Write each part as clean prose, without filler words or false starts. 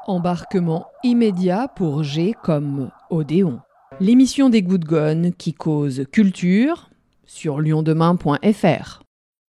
Embarquement immédiat pour G comme Odéon. L'émission des Good Gone qui cause culture sur lyondemain.fr.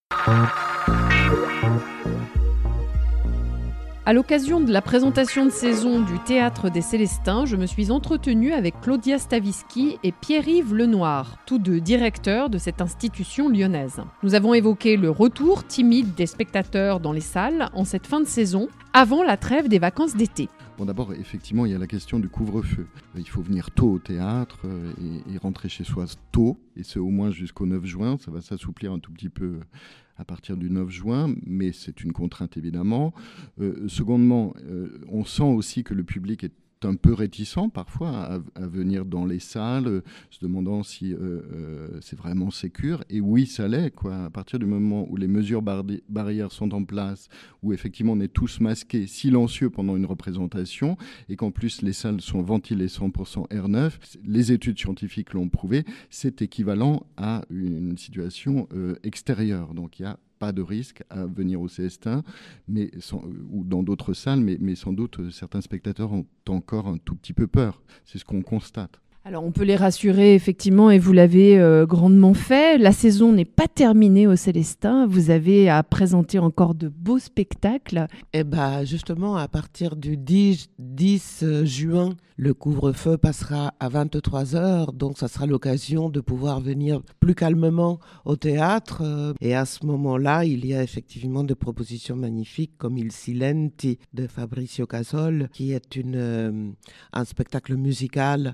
À l'occasion de la présentation de saison du Théâtre des Célestins, je me suis entretenue avec Claudia Stavisky et Pierre-Yves Lenoir, tous deux directeurs de cette institution lyonnaise. Nous avons évoqué le retour timide des spectateurs dans les salles en cette fin de saison, avant la trêve des vacances d'été. Bon, d'abord, effectivement, il y a la question du couvre-feu. Il faut venir tôt au théâtre et rentrer chez soi tôt, et c'est au moins jusqu'au 9 juin. Ça va s'assouplir un tout petit peu à partir du 9 juin, mais c'est une contrainte évidemment. Secondement, on sent aussi que le public est un peu réticent parfois à venir dans les salles, se demandant si c'est vraiment sécure. Et oui, ça l'est, quoi. À partir du moment où les mesures barrières sont en place, où effectivement on est tous masqués, silencieux pendant une représentation, et qu'en plus les salles sont ventilées 100% R9, les études scientifiques l'ont prouvé, c'est équivalent à une situation extérieure. Donc il y a pas de risque à venir au Célestin ou dans d'autres salles, mais sans doute certains spectateurs ont encore un tout petit peu peur. C'est ce qu'on constate. Alors on peut les rassurer effectivement, et vous l'avez grandement fait. La saison n'est pas terminée au Célestin. Vous avez à présenter encore de beaux spectacles. Et justement, à partir du 10 juin, le couvre-feu passera à 23h, donc ça sera l'occasion de pouvoir venir plus calmement au théâtre. Et à ce moment-là, il y a effectivement des propositions magnifiques comme Il Silenti de Fabrizio Casol, qui est un spectacle musical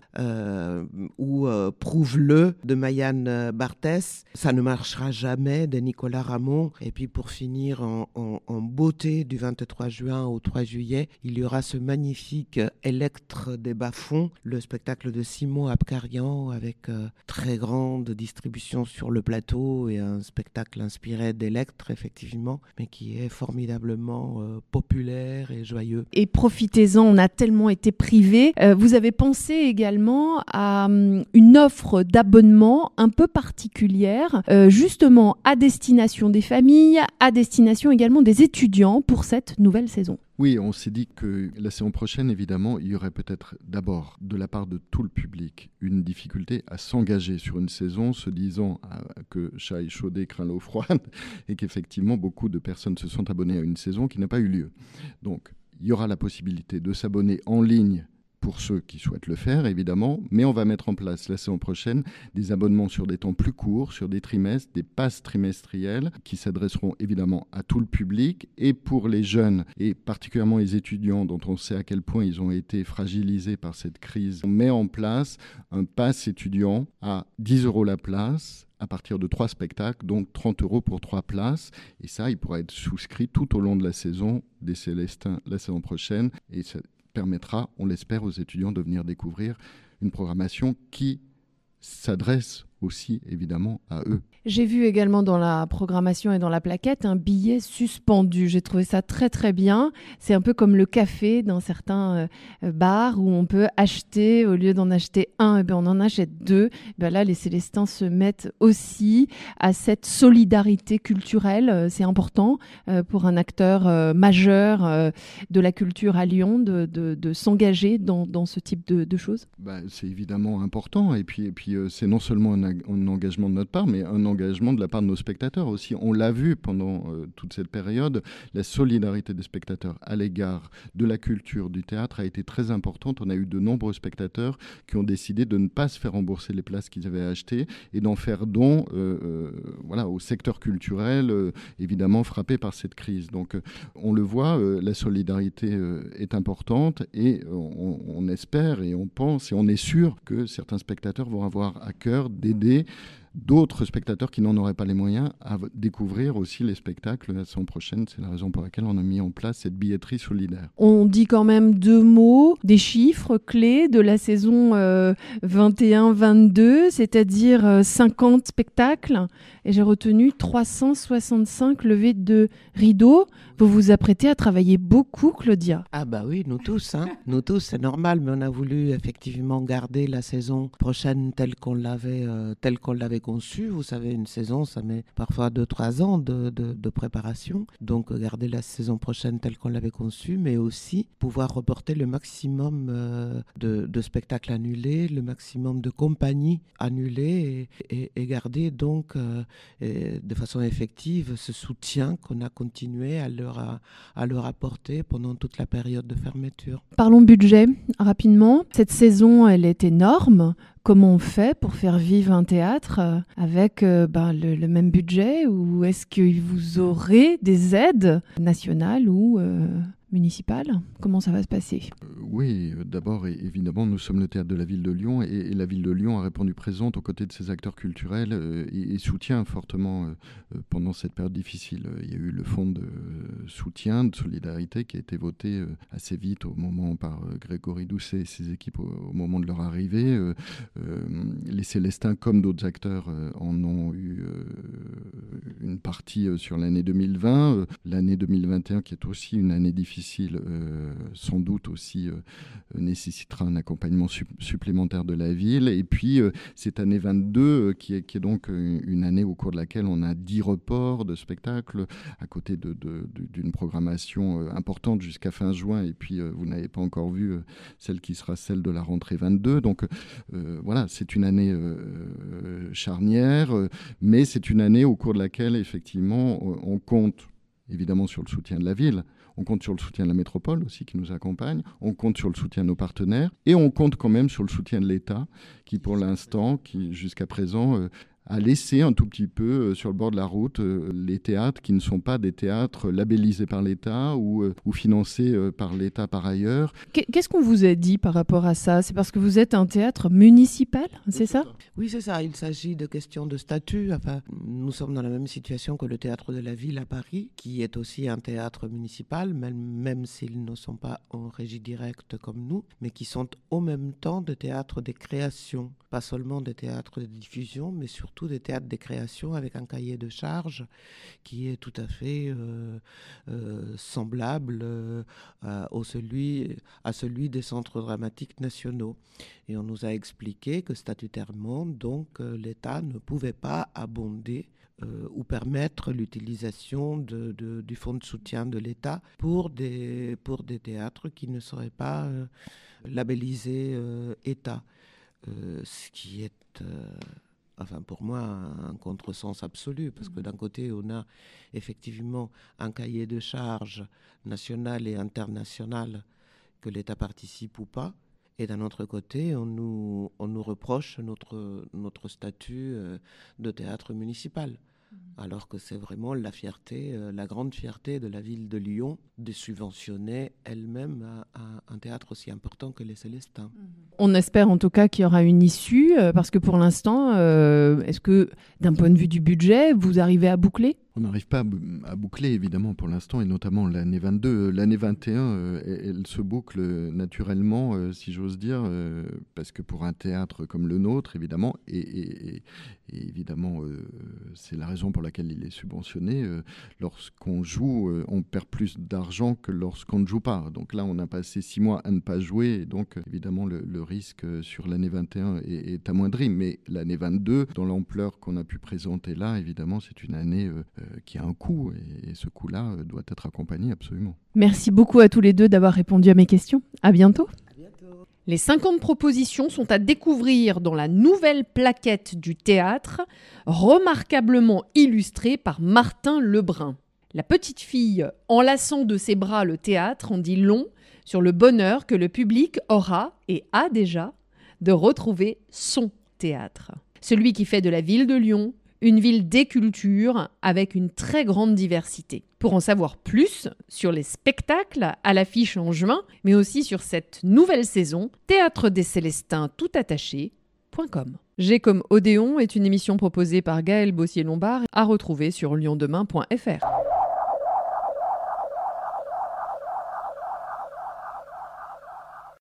ou Prouve-le de Mayanne Barthès. Ça ne marchera jamais de Nicolas Ramon. Et puis pour finir en beauté, du 23 juin au 3 juillet, il y aura ce magnifique Electre des bas-fonds, le spectacle de Simon Abkarian avec très grande distribution sur le plateau et un spectacle inspiré d'Electre effectivement, mais qui est formidablement populaire et joyeux. Et profitez-en, on a tellement été privés. Vous avez pensé également à une offre d'abonnement un peu particulière, justement à destination des familles, à destination également des étudiants pour cette nouvelle saison. Oui, on s'est dit que la saison prochaine, évidemment, il y aurait peut-être d'abord, de la part de tout le public, une difficulté à s'engager sur une saison, se disant que chat échaudé craint l'eau froide, et qu'effectivement, beaucoup de personnes se sont abonnées à une saison qui n'a pas eu lieu. Donc, il y aura la possibilité de s'abonner en ligne pour ceux qui souhaitent le faire, évidemment, mais on va mettre en place la saison prochaine des abonnements sur des temps plus courts, sur des trimestres, des passes trimestrielles qui s'adresseront évidemment à tout le public, et pour les jeunes, et particulièrement les étudiants dont on sait à quel point ils ont été fragilisés par cette crise. On met en place un pass étudiant à 10 € la place, à partir de 3 spectacles, donc 30 € pour 3 places. Et ça, il pourra être souscrit tout au long de la saison des Célestins la saison prochaine, et ça permettra, on l'espère, aux étudiants de venir découvrir une programmation qui s'adresse aussi évidemment à eux. J'ai vu également dans la programmation et dans la plaquette un billet suspendu. J'ai trouvé ça très très bien. C'est un peu comme le café dans certains bars où on peut acheter, au lieu d'en acheter un, on en achète 2. Là, les Célestins se mettent aussi à cette solidarité culturelle. C'est important pour un acteur majeur de la culture à Lyon de s'engager dans ce type de choses. C'est évidemment important, et puis c'est non seulement un engagement de notre part, mais un engagement de la part de nos spectateurs aussi. On l'a vu pendant toute cette période, la solidarité des spectateurs à l'égard de la culture, du théâtre a été très importante. On a eu de nombreux spectateurs qui ont décidé de ne pas se faire rembourser les places qu'ils avaient achetées et d'en faire don au secteur culturel, évidemment frappé par cette crise. Donc on le voit, la solidarité est importante, et on espère et on pense et on est sûr que certains spectateurs vont avoir à cœur d'aider d'autres spectateurs qui n'en auraient pas les moyens à découvrir aussi les spectacles la saison prochaine. C'est la raison pour laquelle on a mis en place cette billetterie solidaire. On dit quand même 2 mots, des chiffres clés de la saison 21-22, c'est-à-dire 50 spectacles, et j'ai retenu 365 levées de rideaux. Vous vous apprêtez à travailler beaucoup, Claudia. Oui, nous tous. Nous tous, c'est normal, mais on a voulu effectivement garder la saison prochaine telle qu'on l'avait conçu. Vous savez, une saison, ça met parfois 2-3 ans de préparation. Donc, garder la saison prochaine telle qu'on l'avait conçue, mais aussi pouvoir reporter le maximum de spectacles annulés, le maximum de compagnies annulées et garder donc de façon effective ce soutien qu'on a continué à leur apporter pendant toute la période de fermeture. Parlons budget rapidement. Cette saison, elle est énorme. Comment on fait pour faire vivre un théâtre avec le même budget, ou est-ce que vous aurez des aides nationales ou municipales ? Comment ça va se passer ? Oui, d'abord, évidemment, nous sommes le théâtre de la ville de Lyon et la ville de Lyon a répondu présente aux côtés de ses acteurs culturels et soutient fortement pendant cette période difficile. Il y a eu le fonds de soutien, de solidarité qui a été voté assez vite au moment par Grégory Doucet et ses équipes au moment de leur arrivée. Les Célestins, comme d'autres acteurs, en ont eu une partie sur l'année 2020. L'année 2021, qui est aussi une année difficile, sans doute aussi nécessitera un accompagnement supplémentaire de la ville. Et puis, cette année 22, qui est donc une année au cours de laquelle on a 10 reports de spectacles, à côté d'une programmation importante jusqu'à fin juin. Et puis, vous n'avez pas encore vu celle qui sera celle de la rentrée 22. Donc, voilà, c'est une année charnière, mais c'est une année au cours de laquelle, effectivement, on compte évidemment sur le soutien de la ville, on compte sur le soutien de la métropole aussi qui nous accompagne, on compte sur le soutien de nos partenaires et on compte quand même sur le soutien de l'État qui, pour l'instant, qui jusqu'à présent a laissé un tout petit peu sur le bord de la route les théâtres qui ne sont pas des théâtres labellisés par l'État ou financés par l'État par ailleurs. Qu'est-ce qu'on vous a dit par rapport à ça ? C'est parce que vous êtes un théâtre municipal, c'est ça ? Oui, c'est ça. Il s'agit de questions de statut. Enfin, nous sommes dans la même situation que le Théâtre de la Ville à Paris, qui est aussi un théâtre municipal, même s'ils ne sont pas en régie directe comme nous, mais qui sont en même temps des théâtres de création. Pas seulement des théâtres de diffusion, mais surtout des théâtres de création avec un cahier de charges qui est tout à fait semblable à celui des centres dramatiques nationaux. Et on nous a expliqué que statutairement, donc, l'État ne pouvait pas abonder ou permettre l'utilisation du fonds de soutien de l'État pour des théâtres qui ne seraient pas labellisés État. Ce qui est, pour moi, un contresens absolu, parce que d'un côté, on a effectivement un cahier de charges national et international que l'État participe ou pas, et d'un autre côté, on nous reproche notre statut de théâtre municipal. Alors que c'est vraiment la grande fierté de la ville de Lyon de subventionner elle-même un théâtre aussi important que les Célestins. On espère en tout cas qu'il y aura une issue, parce que pour l'instant, est-ce que d'un point de vue du budget, vous arrivez à boucler ? On n'arrive pas à boucler, évidemment, pour l'instant, et notamment l'année 22. L'année 21, elle se boucle naturellement, si j'ose dire, parce que pour un théâtre comme le nôtre, évidemment, et évidemment, c'est la raison pour laquelle il est subventionné, lorsqu'on joue, on perd plus d'argent que lorsqu'on ne joue pas. Donc là, on a passé 6 mois à ne pas jouer, et donc, évidemment, le risque sur l'année 21 est amoindri. Mais l'année 22, dans l'ampleur qu'on a pu présenter là, évidemment, c'est une année qui a un coût, et ce coût-là doit être accompagné absolument. Merci beaucoup à tous les deux d'avoir répondu à mes questions. À bientôt. À bientôt. Les 50 propositions sont à découvrir dans la nouvelle plaquette du théâtre, remarquablement illustrée par Martin Lebrun. La petite fille enlaçant de ses bras le théâtre en dit long sur le bonheur que le public aura et a déjà de retrouver son théâtre. Celui qui fait de la ville de Lyon une ville des cultures avec une très grande diversité. Pour en savoir plus sur les spectacles à l'affiche en juin, mais aussi sur cette nouvelle saison, Théâtre des Célestins toutattaché.com. G comme Odéon est une émission proposée par Gaël Bossier-Lombard à retrouver sur lyondemain.fr.